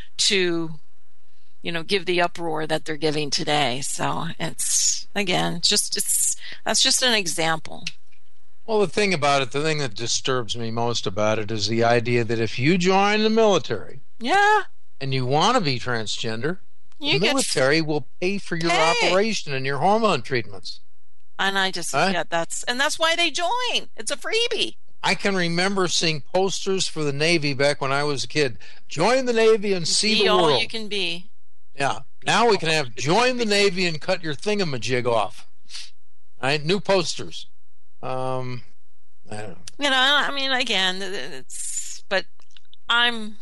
to, you know, give the uproar that they're giving today. So it's again, just it's that's just an example. Well, the thing about it, the thing that disturbs me most about it is the idea that if you join the military Yeah, and you want to be transgender, you the get, military will pay for your Pay. operation and your hormone treatments. and I just Huh? yeah, that's and that's why they join. It's a freebie. I can remember seeing posters for the Navy back when I was a kid. Join the Navy and see Be the all world. you can be. Yeah. Now we can have join the Navy and cut your thingamajig off. All right, new posters. Um, I don't know. You know, I mean, again, it's, but I'm,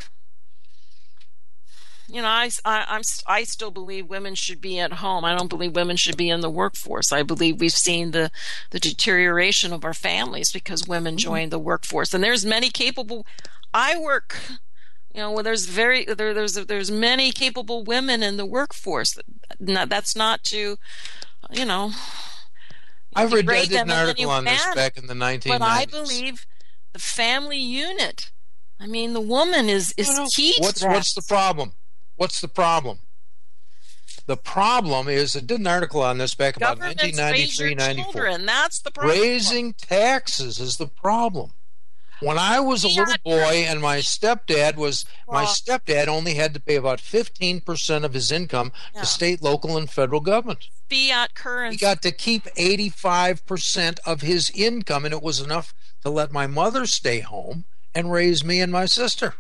you know, I, I, I'm, I still believe women should be at home. I don't believe women should be in the workforce. I believe we've seen the, the deterioration of our families because women join the workforce. And there's many capable, I work, you know, well, there's very, there, there's, there's many capable women in the workforce. Not, that's not to, you know, I've read I degrade did them an in article any on this manner. back in the nineteen nineties. But I believe the family unit, I mean, the woman is, is No, no. key to What's that. what's the problem? What's the problem? The problem is, I did an article on this back about Governments nineteen ninety-three, raise your ninety-four. children. That's the problem. Raising taxes is the problem. When I was a Yeah. little boy and my stepdad was, my Well- stepdad only had to pay about fifteen percent of his income Yeah. to state, local, and federal government. Fiat He currency. got to keep eighty-five percent of his income, and it was enough to let my mother stay home and raise me and my sister.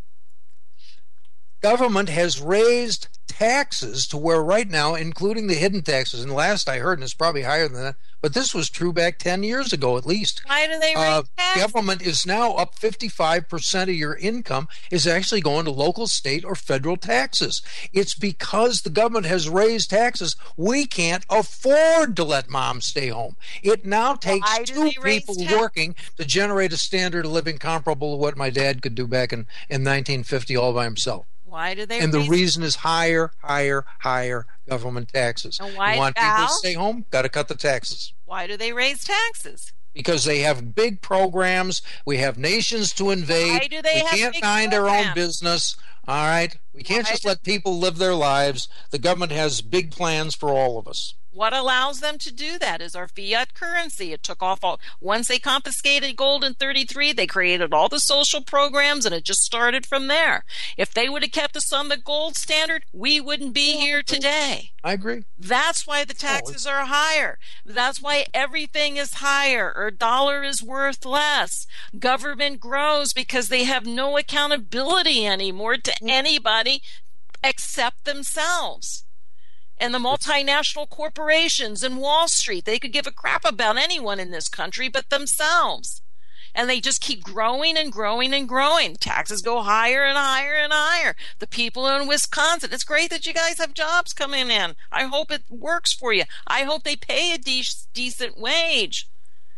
Government has raised taxes to where right now, including the hidden taxes, and last I heard, and it's probably higher than that, but this was true back ten years ago at least. Why do they raise Uh, taxes? government is now up fifty-five percent of your income is actually going to local, state, or federal taxes. It's because the government has raised taxes. We can't afford to let mom stay home. It now takes Why do two they raise people tax- working to generate a standard of living comparable to what my dad could do back in, in nineteen fifty all by himself. Why do they And the raise reason is higher, higher, higher government taxes. And why- you want people Al? to stay home? Got to cut the taxes. Why do they raise taxes? Because they have big programs. We have nations to invade. Why do they we have can't big mind our own programs? business. All right? We can't Why just do- let people live their lives. The government has big plans for all of us. What allows them to do that is our fiat currency. It took off all, once they confiscated gold in thirty-three, they created all the social programs and it just started from there. If they would have kept us on the gold standard, we wouldn't be here today. I agree. That's why the taxes are higher. That's why everything is higher. Our dollar is worth less. Government grows because they have no accountability anymore to anybody except themselves. And the multinational corporations and Wall Street, they could give a crap about anyone in this country but themselves. And they just keep growing and growing and growing. Taxes go higher and higher and higher. The people in Wisconsin, it's great that you guys have jobs coming in. I hope it works for you. I hope they pay a de- decent wage.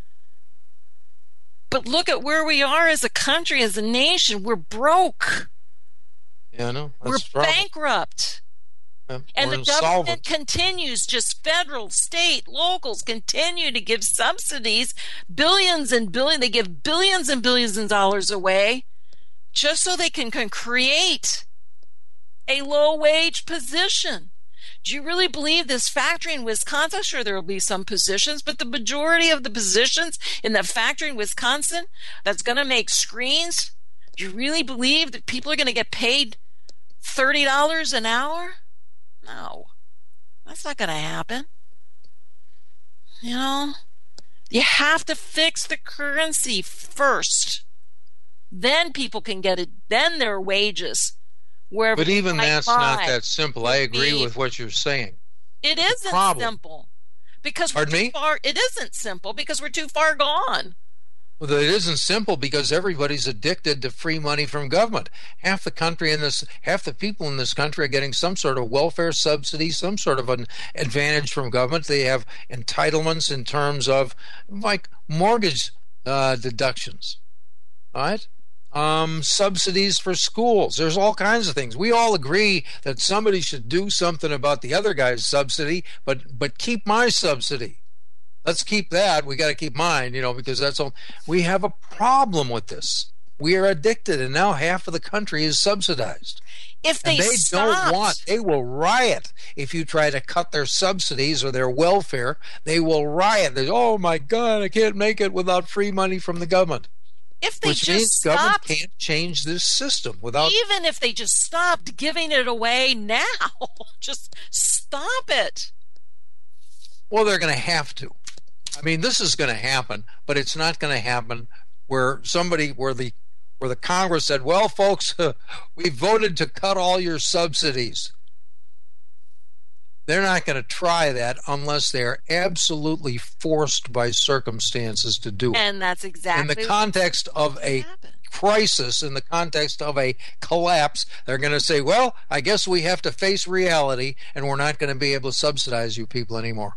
But look at where we are as a country, as a nation. We're broke. Yeah, I know. That's We're the problem. bankrupt. Yeah, And we're the government insolvent. continues, just federal, state, locals continue to give subsidies, billions and billions. They give billions and billions of dollars away just so they can, can create a low-wage position. Do you really believe this factory in Wisconsin? Sure, there will be some positions, but the majority of the positions in the factory in Wisconsin that's going to make screens, do you really believe that people are going to get paid thirty dollars an hour? No, that's not going to happen. You know, you have to fix the currency first. Then people can get it. Then their wages, wherever. But even they that's buy, not that simple. I agree be- with what you're saying. It isn't problem- simple because we're Pardon too me? far. It isn't simple because we're too far gone. Well, it isn't simple because everybody's addicted to free money from government. Half the country in this, half the people in this country are getting some sort of welfare subsidy, some sort of an advantage from government. They have entitlements in terms of like mortgage uh, deductions, all right? Um, subsidies for schools. There's all kinds of things. We all agree that somebody should do something about the other guy's subsidy, but but keep my subsidy. Let's keep that. We got to keep mine, you know, because that's all. We have a problem with this. We are addicted, and now half of the country is subsidized. If they, And they stopped, don't want, they will riot if you try to cut their subsidies or their welfare. They will riot. They, oh my God, I can't make it without free money from the government. if they Which just means government stopped, can't change this system without. even if they just stopped giving it away now, just stop it. Well, they're going to have to. I mean, this is going to happen, but it's not going to happen where somebody, where the where the Congress said, well, folks, we voted to cut all your subsidies. They're not going to try that unless they're absolutely forced by circumstances to do it. And that's exactly in the context of a crisis, in the context of a collapse, they're going to say, well, I guess we have to face reality, and we're not going to be able to subsidize you people anymore.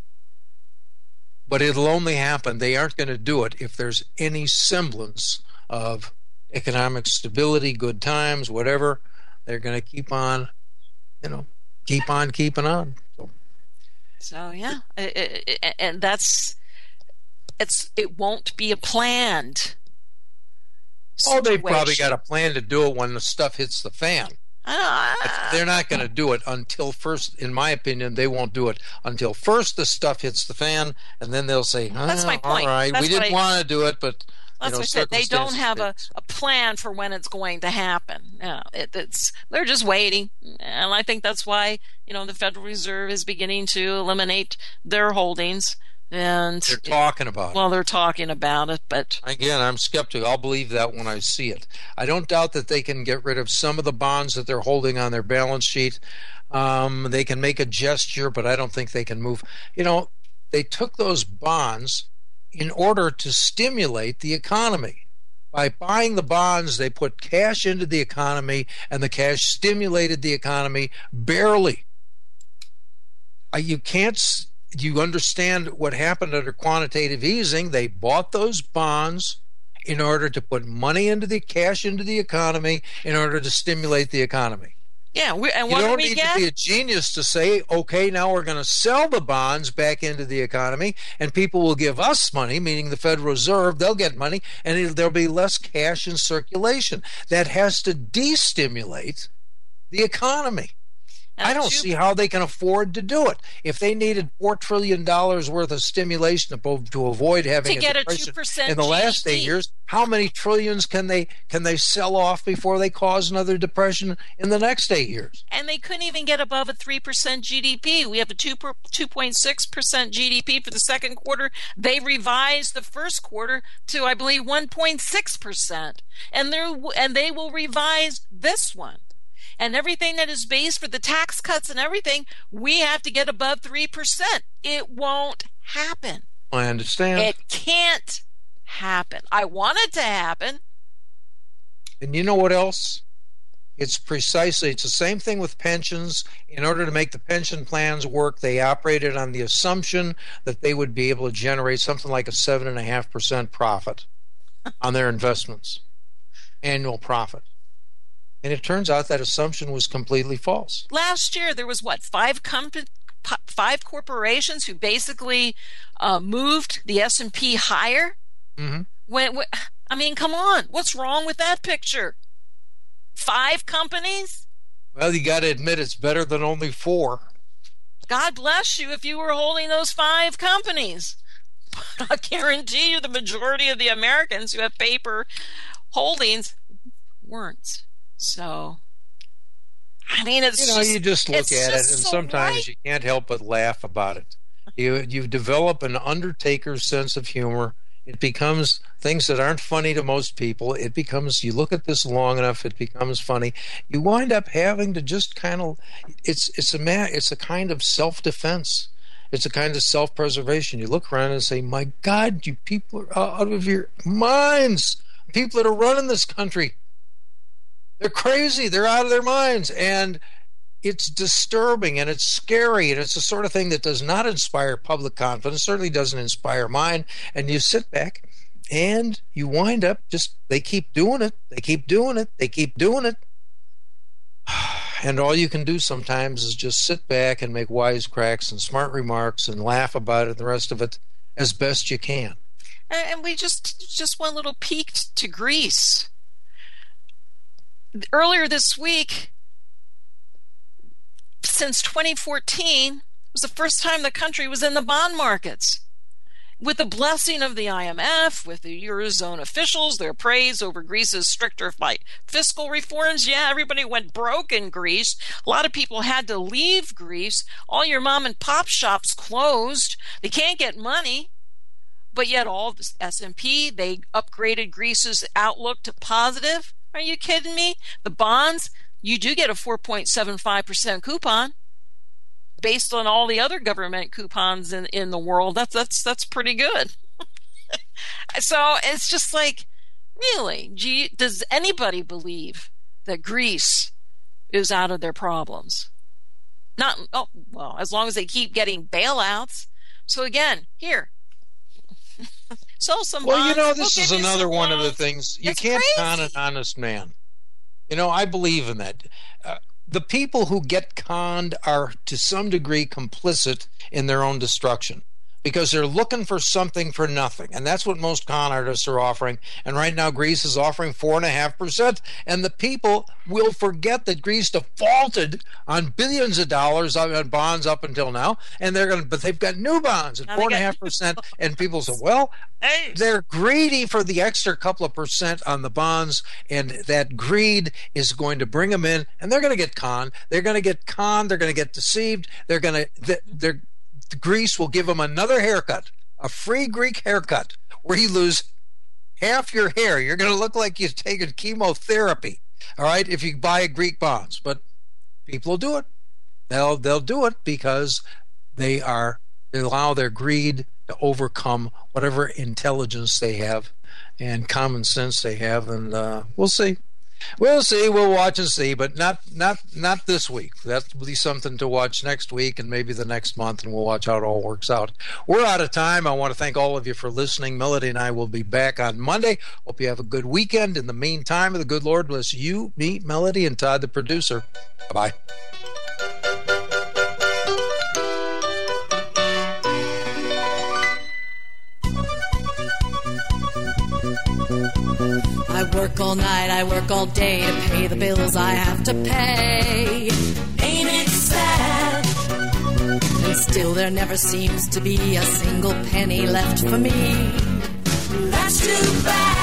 But it'll only happen. They aren't going to do it if there's any semblance of economic stability, good times, whatever. They're going to keep on, you know, keep on keeping on. So, so yeah, it, it, and that's it's. It won't be a planned oh, they situation. probably got a plan to do it when the stuff hits the fan. Uh, They're not going to do it until first, in my opinion, they won't do it until first the stuff hits the fan, and then they'll say, oh, that's my point. all right, that's we didn't I, want to do it, but that's you know, what I said. They don't have a, a plan for when it's going to happen. No, it, it's they're just waiting, and I think that's why you know the Federal Reserve is beginning to eliminate their holdings. And they're talking about it. Well, they're talking about it, but again, I'm skeptical. I'll believe that when I see it. I don't doubt that they can get rid of some of the bonds that they're holding on their balance sheet. Um, they can make a gesture, but I don't think they can move. You know, they took those bonds in order to stimulate the economy. By buying the bonds, they put cash into the economy, and the cash stimulated the economy barely. Uh, you can't... You understand what happened under quantitative easing. They bought those bonds in order to put money into the cash into the economy in order to stimulate the economy. Yeah, we, and you what don't do we need get? to be a genius to say, okay, now we're going to sell the bonds back into the economy, and people will give us money, meaning the Federal Reserve. They'll get money, and it'll, there'll be less cash in circulation. That has to destimulate the economy. And I don't two, see how they can afford to do it. If they needed four trillion dollars worth of stimulation to, to avoid having to a get a depression two percent in the G D P. last eight years, how many trillions can they can they sell off before they cause another depression in the next eight years? And they couldn't even get above a three percent G D P. We have a two point six percent G D P for the second quarter. They revised the first quarter to, I believe, one point six percent. And they and they will revise this one. And everything that is based for the tax cuts and everything, we have to get above three percent. It won't happen. I understand. It can't happen. I want it to happen. And you know what else? It's precisely, it's the same thing with pensions. In order to make the pension plans work, they operated on the assumption that they would be able to generate something like a seven point five percent profit on their investments, annual profit. And it turns out that assumption was completely false. Last year, there was, what, five comp- five corporations who basically uh, moved the S and P higher? Mm-hmm. When, when, I mean, come on. What's wrong with that picture? Five companies? Well, you got to admit it's better than only four. God bless you if you were holding those five companies. But I guarantee you the majority of the Americans who have paper holdings weren't. So, I mean, it's you know, just, you just look at it, and so sometimes right. you can't help but laugh about it. You you develop an Undertaker's sense of humor. It becomes things that aren't funny to most people. It becomes, you look at this long enough, it becomes funny. You wind up having to just kind of, it's it's a man, it's a kind of self-defense. It's a kind of self-preservation. You look around and say, "My God, you people are out of your minds. People that are running this country." They're crazy. They're out of their minds. And it's disturbing and it's scary. And it's the sort of thing that does not inspire public confidence, certainly doesn't inspire mine. And you sit back and you wind up just, they keep doing it. They keep doing it. They keep doing it. And all you can do sometimes is just sit back and make wisecracks and smart remarks and laugh about it and the rest of it as best you can. And we just, just one little peek to Greece. Earlier this week, since twenty fourteen, was the first time the country was in the bond markets. With the blessing of the I M F, with the Eurozone officials, their praise over Greece's stricter fiscal reforms, yeah, everybody went broke in Greece. A lot of people had to leave Greece. All your mom and pop shops closed. They can't get money. but yet all this S and P, they upgraded Greece's outlook to positive. Are you kidding me? The bonds, you do get a four point seven five percent coupon based on all the other government coupons in, in the world. That's that's that's pretty good. So it's just like, really, gee, does anybody believe that Greece is out of their problems? Not, oh, well, as long as they keep getting bailouts. So again, here, sell some Well, bonds. you know, this We'll is give you another some one of the loans. things. You It's can't crazy. con an honest man. You know, I believe in that. Uh, the people who get conned are, to some degree, complicit in their own destruction, because they're looking for something for nothing. And that's what most con artists are offering. And right now, Greece is offering four point five percent. And the people will forget that Greece defaulted on billions of dollars on bonds up until now. And they're going to, but they've got new bonds at Now they four point got- five percent. And people say, well, Hey. they're greedy for the extra couple of percent on the bonds, and that greed is going to bring them in, and they're going to get conned. They're going to get conned. They're going to get deceived. They're going to, they're, Greece will give them another haircut, a free Greek haircut, where you lose half your hair. You're going to look like you've taken chemotherapy, all right, if you buy Greek bonds. But people will do it. They'll they'll do it because they are they allow their greed to overcome whatever intelligence they have and common sense they have, and uh, we'll see. We'll see. We'll watch and see, but not not not this week. That'll be something to watch next week and maybe the next month, and we'll watch how it all works out. We're out of time. I want to thank all of you for listening. Melody and I will be back on Monday. Hope you have a good weekend. In the meantime, the good Lord bless you, me, Melody, and Todd, the producer. Bye-bye. I work all night, I work all day to pay the bills I have to pay. Ain't it sad? And still there never seems to be a single penny left for me. That's too bad.